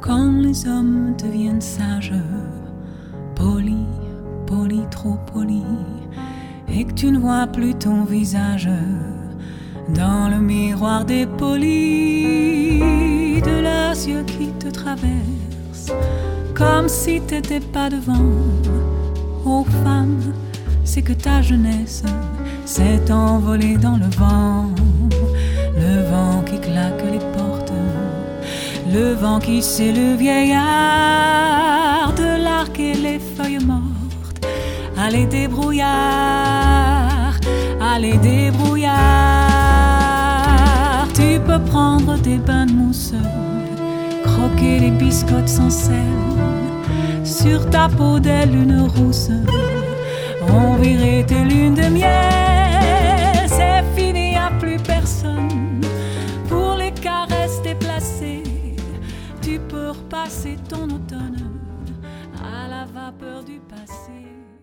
Quand les hommes deviennent sages, polis, polis, trop polis, et que tu ne vois plus ton visage dans le miroir des polis, de leurs yeux qui te traversent, comme si t'étais pas devant. Ô femme, c'est que ta jeunesse s'est envolée dans le vent qui claque les portes, le vent qui c'est le vieillard de l'arc et les feuilles mortes. Allez débrouillard, allez débrouillard. Tu peux prendre des bains de mousse, croquer les biscottes sans sel, sur ta peau des lunes rousses, on virait tes lunes de miel. C'est fini, y'a plus personne pour les caresses déplacées. Tu peux repasser ton automne à la vapeur du passé.